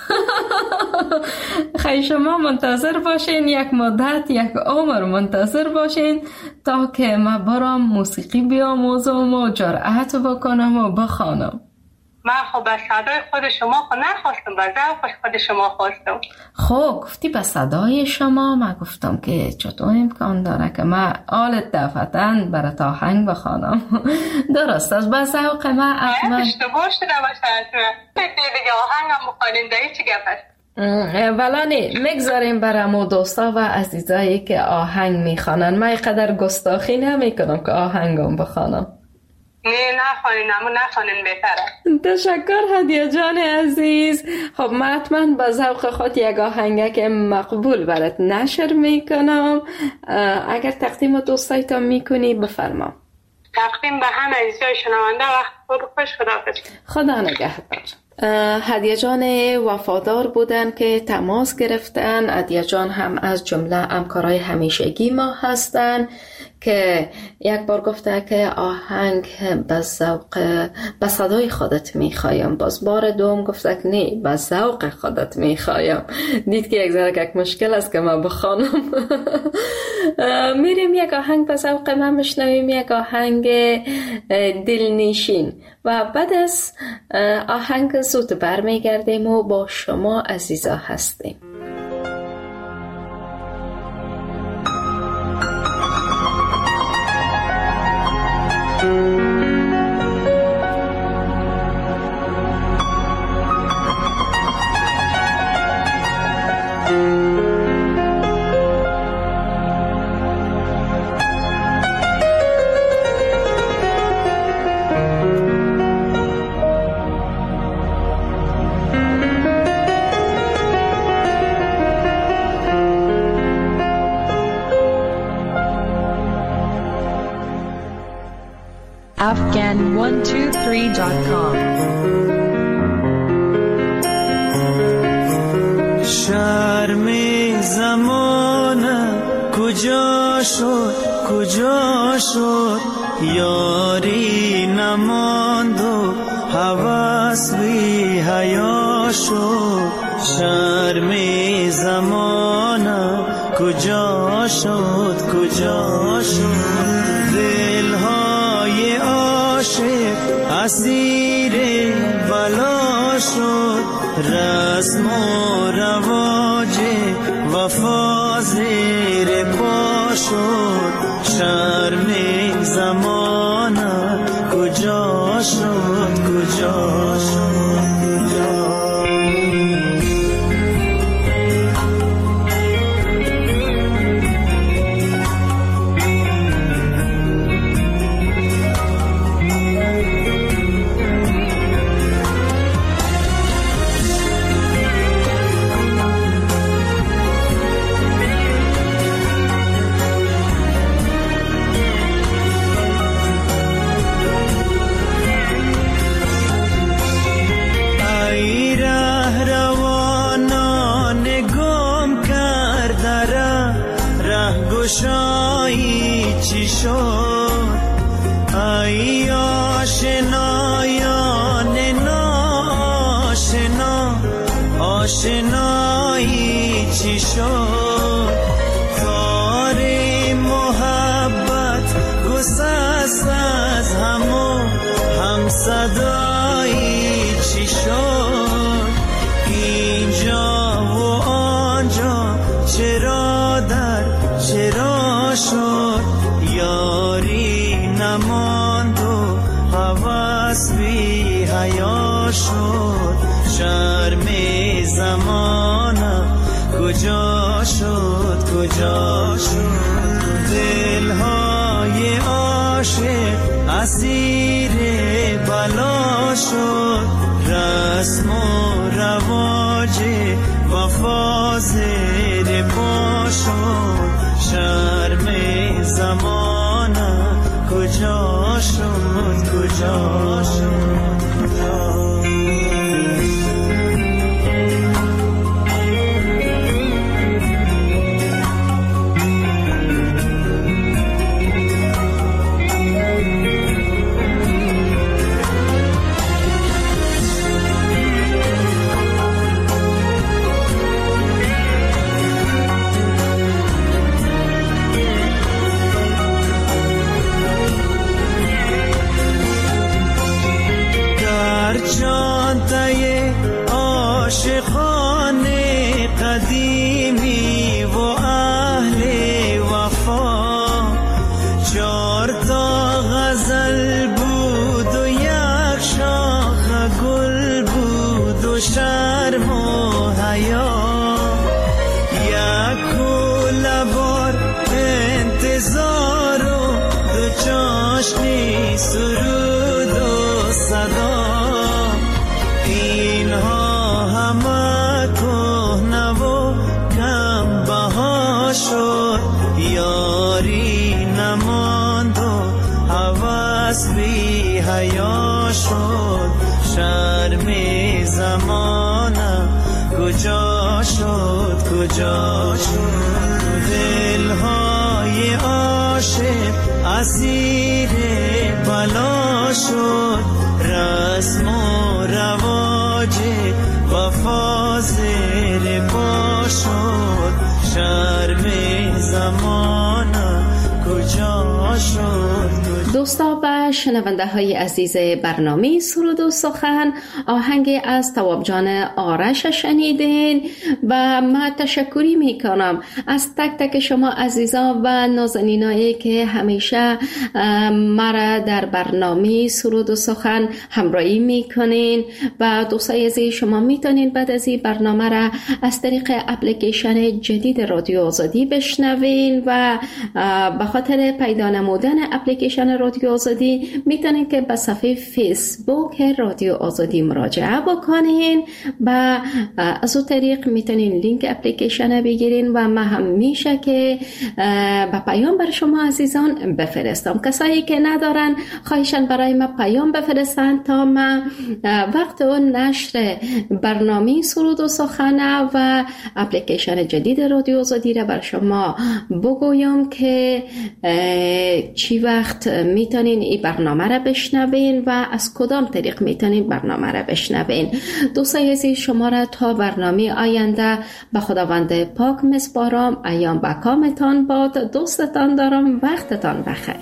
S10: خیلی شما منتظر باشین، یک مدت یک عمر منتظر باشین تا که ما برام موسیقی بیاموزم و جرأت بکنم و بخوانم.
S9: من خب به صدای خود شما خود نخواستم، به ذوق خود شما خواستم.
S10: خب گفتی به صدای شما، من گفتم که چطور امکان داره که من آلت دفتن برات آهنگ بخوانم. درست است، به ذوق من
S9: حتما اشتباه شده باشه. دیگه آهنگم بخوانین دیگه چی گپ است؟
S10: ولی نه، میگذاریم برامو دوستا و عزیزایی که آهنگ میخوانن. من قدر گستاخی نمیکنم که آهنگم بخوانم.
S9: نه نخوانین، اما نخوانین بهتره.
S10: تشکر هدیه جان عزیز. خب من حتما با ذوق خود یک آهنگه که مقبول برات نشر میکنم. اگر تقدیم دوستای تا میکنی بفرما.
S9: تقدیم به همه عزیزای شنونده وقت خود خوش. خداحافظ.
S10: خدا نگهدار. هدیه جان وفادار بودن که تماس گرفتن. هدیه جان هم از جمله همکارای همیشگی ما هستن که یک بار گفته که آهنگ به ذوق به صدای خودت میخوایم، باز بار دوم گفته که نه به ذوق خودت میخوایم. دید که یک ذره یک مشکل است که من بخوانم. میریم یک آهنگ به ذوق من میشنویم، یک آهنگ دلنشین و بعد از آهنگ زود برمیگردیم و با شما عزیزا هستیم.
S12: afghan one two three dot com.
S11: شرم زمانه کجا شد کجا شد، یاری نماند و هوس بی حیا شد. شرم زمانه کجا شد کجا شد، دلهای عاشق اسیر بلا شد. رسم و رواج وفا زیر پا شد. شرم زمانه کجا شد کجا شد کجا. شایی چی شد، ای آشنایان ناشنا، آشنایی چی شد. تار محبت گسست از همو هم صدایی چی شد. اینجا و آنجا چرا در چرا شد، یاری نماند و هوس بی حیا شد. شرم زمانه کجا شد کجا شد، دلهای عاشق اسیر بلا شد. رسم و رواج وفا زیر پا شد. شرم زمانه کجا شد کجا شد کجا. چانتای عاشقان قدیمی و اهل وفا، چار تا غزل بود و یک شاخ گل بود و شرم و حیا. یک لبار انتظار و دو چاشنی سرود و صدا. اینها همه کهنه و کم بها شد، یاری نماند و هوس بی حیا شد. شرم زمانه کجا شد کجا شد، دلهای عاشق اسیر بلا شد، رسم و رواج وفا زیر پا شد، شرم زمانه کجا شد.
S3: دوستا و شنونده های عزیز برنامه سرود و سخن، آهنگ از تواب جان آرش شنیدین و من تشکری میکنم از تک تک شما عزیزان و نازنینایی که همیشه مرا در برنامه سرود و سخن همراهی میکنین. و دوستای عزیز شما میتونین بعد از این برنامه را از طریق اپلیکیشن جدید رادیو آزادی بشنوین و به خاطر پیدا نمودن اپلیکیشن رادیو آزادی میتونین که به صفحه فیسبوک رادیو آزادی مراجعه بکنین و از اون طریق میتونین لینک اپلیکیشن بگیرین و من همیشه که به پیام بر شما عزیزان بفرستم. کسایی که ندارن خواهشان برای ما پیام بفرستن تا ما وقت اون نشر برنامه سرود و سخن و اپلیکیشن جدید رادیو آزادی را بر شما بگویم که چی وقت میتونین این برنامه را بشنوین و از کدام طریق میتونین برنامه را بشنوین. دوستای عزیز شما را تا برنامه آینده به خداوند پاک میسپارم. ایام به کامتان باد. دوستتان دارم. وقتتان بخیر.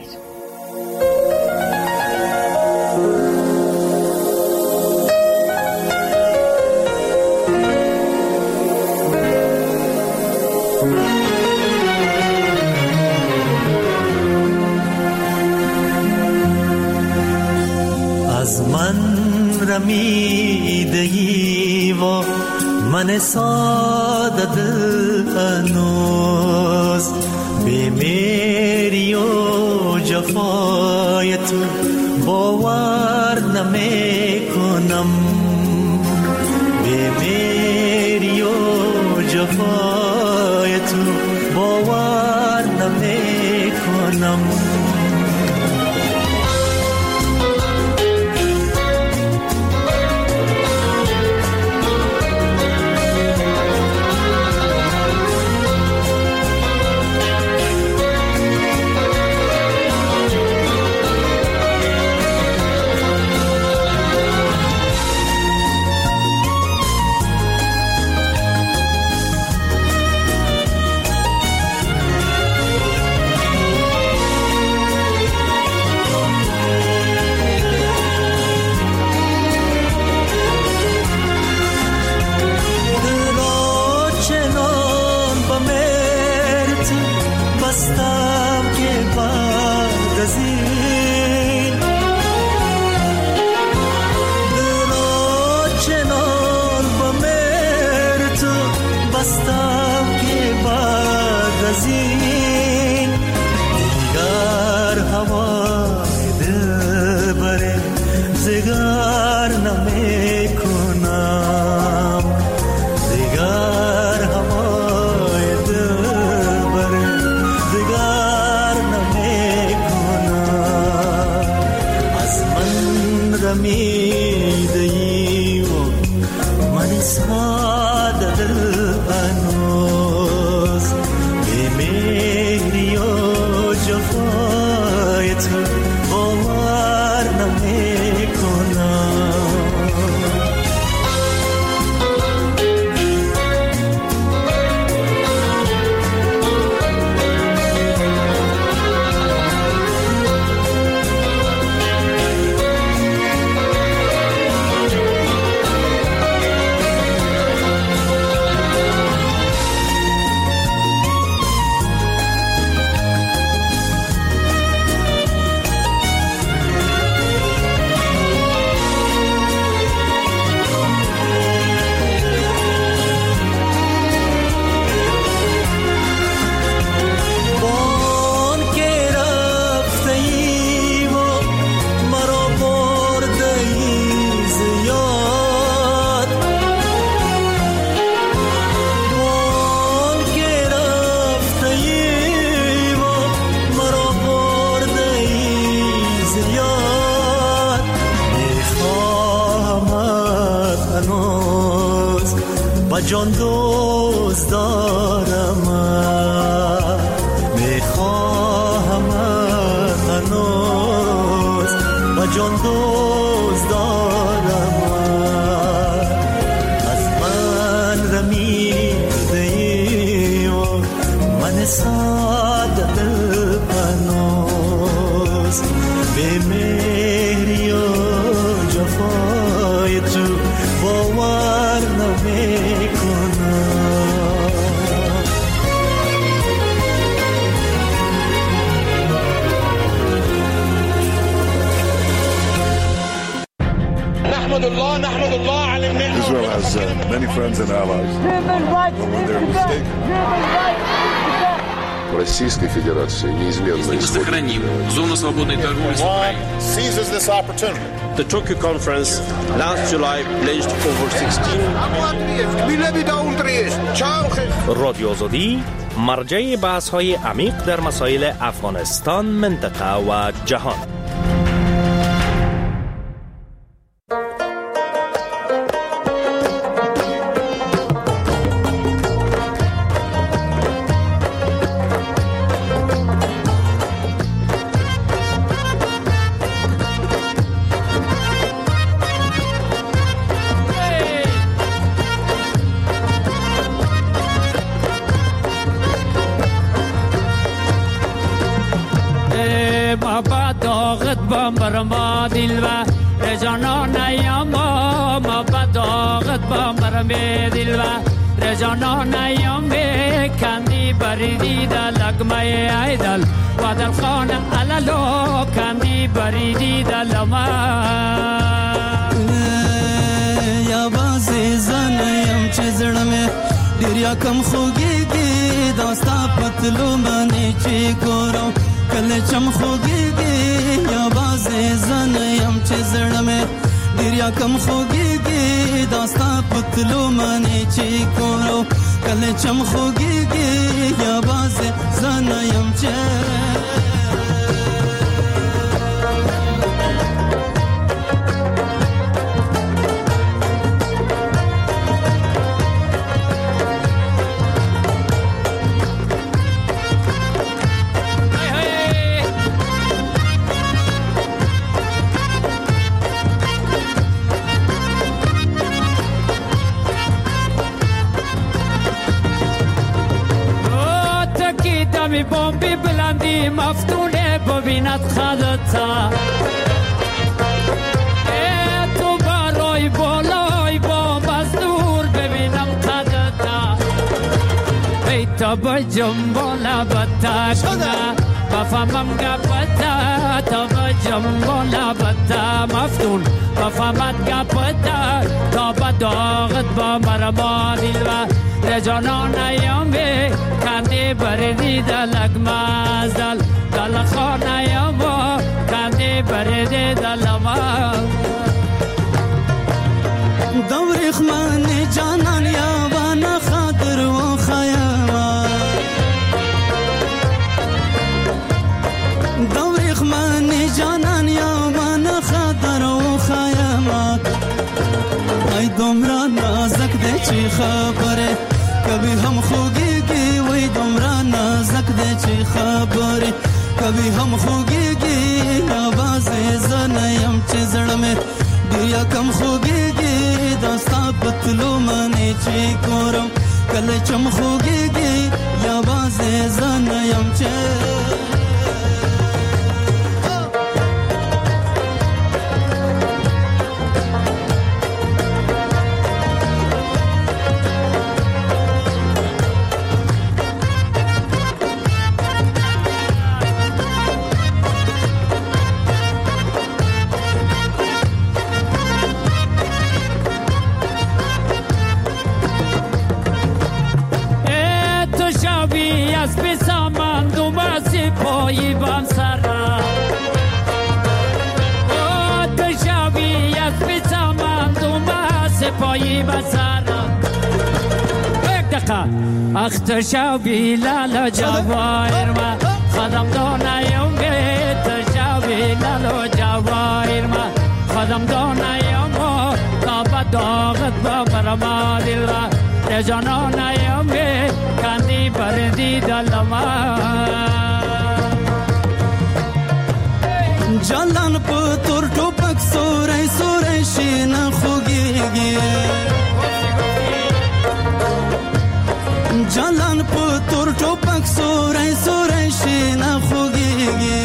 S11: از من رمیده‌ای و من ساده دل هنوز بیمیری و جفای تو باور نمی کنم، بیمیری و جفای تو باور نمی کنم. جان دوست دارم، میخواهم
S13: جان دوست دارم از من رمیده ای و من ساده دل پناس به مهری و جفای تو باور نمیکنم.
S14: Israel has uh, many friends and allies. But when they're mistaken... Российской Федерации неизменно исходит.
S15: Зону свободной торговли с Украиной.
S16: Seizes this opportunity. The Tokyo conference last July pledged over sixteen.
S17: رادیو آزادی مرجع بحث‌های عمیق در مسائل افغانستان، منطقه و جهان.
S18: برما دل و رجانان ایام ما بداغت با مرم دل و رجانان ایام کندی بریدی در لگمه ایدل و در خانه علالو کندی بریدی در لما
S19: یا بازی زنیم چه زرمه دریا کم خوگیگی داستا پتلو منی چی گورم کل چم خوگیگی یا بازی زنیم چه زرمه دریا کم خوگیگی داستا پتلو منی چی گورم کل چم خوگیگی یا بازی زنیم چه
S18: می بومبی بلندی مفتونه ببیند خدتا تو برای بالای بوم از دور ببینم خدتا ای تا با جنبالا بتا کنه بفهمم گپتا تا با جنبالا بتا مفتون بفهمت گپتا تا با داغت با مرما دل و رجانان ایامه کندی بردی دلگ مازدل دل خانه یاما کندی بردی دل ما
S19: دوریخ من جانان یاوان خاطر و خیاما دوریخ من جانان یاوان خاطر و خیاما ای دمرا نازک ده چی خبره کبھی ہم خوگی گی وہی دمرا نازک دے چی خبری کبھی ہم خوگی گی آواز زنیم چی زڑ میں دیا کم خوگی گی داستا پتلو منی چی کورم کل چم خوگی گی آواز زنیم چی
S18: پایی بام سرا او تشاوی از بیتامم دوما سپایی با سرا یک دقیقه اخ تشاوی لالا جوایر ما خدم دانایم به تشاوی لالا جوایر ما خدم دانایم تا با داغت با برما دل را رجانانایم به کندی بردی دلما
S19: جلان پتر ټوپک سورې سورې شین خوږيږي جلان پتر ټوپک سورې سورې شین خوږيږي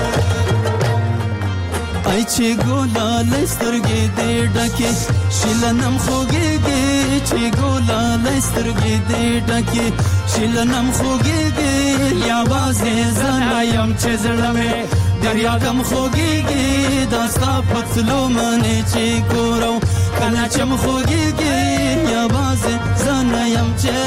S19: ای چې ګولا لسترګې دې ډکه شیلنم خوږيږي چې ګولا لسترګې دې ډکه شیلنم خوږيږي یا وازه زنایم چې زړمه دریا کم خوږيږي داستا پتلو منه چې ګورو کله چې م خوږيږي یا وازه زنایم چې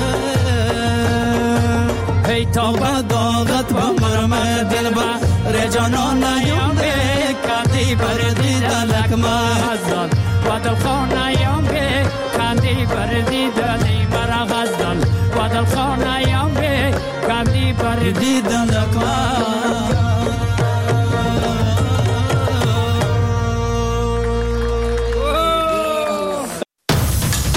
S19: هی توبه داغت با مرمه دل با رجانان یم به کندی بردی دلک مهزان و دل خانه یم به کندی بردی دلی مرا غزدان و دل خانه یم به کندی بردی دلک